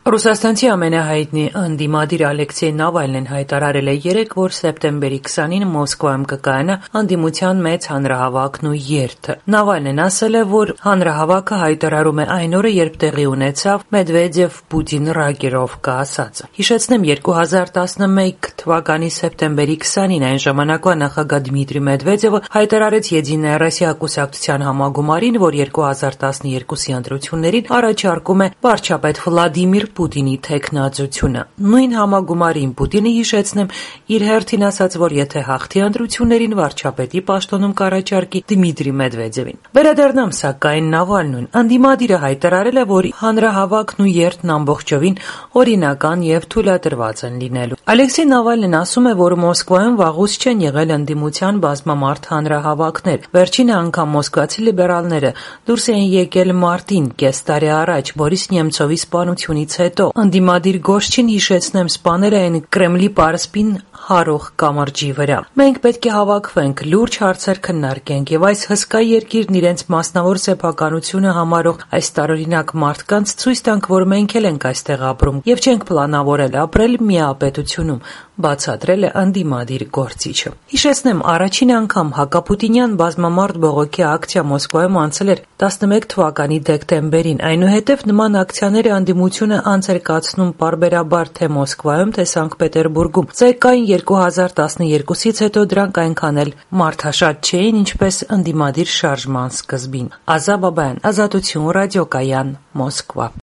Ռուսաստանցի ամենահայտնի ընդդիմադիր Ալեքսեյ Նավալնին հայտարարել է երեկ, որ սեպտեմբերի 20-ին Մոսկվայում կկայանա ընդդիմության մեծ հանրահավաքն ու երթը։ Նավալնին ասել է, որ հանրահավաքը հայտարարում է այն օրը, երբ տեղի ունեցավ Մեդվեդև-Պուտին ռագիրովկա ասածը։ Հիշեցնեմ, 2011 թվականի սեպտեմբերի 20-ին այն ժամանակվա նախագահ Դմիտրի Մեդվեդևը հայտարարեց Եդինայա Ռոսիա կուսակցության համագումարին, որ 2012-ի ընտրություններին առաջարկում է վարչապետ Վլադիմիր Պուտինի թեկնածությունը։ Նույն համագումարին Պուտինը, հիշեցնեմ, իր հերթին ասաց, որ եթե հաղթի ընտրություններին, վարչապետի պաշտոնում կառաջարկի Դմիտրի Մեդվեդևին։ Վերադառնամ սակայն Նավալնուն։ Ընդդիմադիրը հայտարարել է, որ հանրահավաքն ու երթն ամբողջովին օրինական եւ թույլատրված են լինելու։ Ալեքսեյ Նավալնին ասում է, որ Մոսկվայում վաղուց չեն եղել ընդդիմության բազմամարդ հանրահավաքներ։ Վերջին անգամ մոսկվացի լիբերալները դուրս էին եկել մարտին, կես տարի առաջ, Բորիս Նեմցովի սպանությունից հետո։ Ընդդիմադիր Գոշչին, հիշեցնեմ, սպանել էին Կրեմլի պարսպին հարող կամրջի վրա։ Մենք պետք է հավաքվենք, լուրջ հարցեր քննարկենք եւ այս հսկա երկիրն իրենց մասնավոր սեփականությունը համարող այս տարօրինակ մարդկանց ցույց տանք, որ մենք էլ ենք այստեղ ապրում եւ չենք պլանավորել ապրել միապետությունում, բացատրել է ընդդիմադիր գործիչը։ Հիշեցնեմ, առաջին անգամ հակապուտինյան բազմամարդ բողոքի ակցիա Մոսկվայում անցել էր 11 թվականի դեկտեմբերին։ Այնուհետև նման ակցիաները ընդդիմությունը անց էր կացնում պարբերաբար թե Մոսկվայում, թե Սանկտ Պետերբուրգում։ Սակայն 2012-ից հետո դրանք այնքան էլ մարդաշատ չէին, ինչպես ընդդիմադիր շարժման սկզբին։ Ազա Բաբայան, Ազատություն ռադիոկայան, Մոսկվա։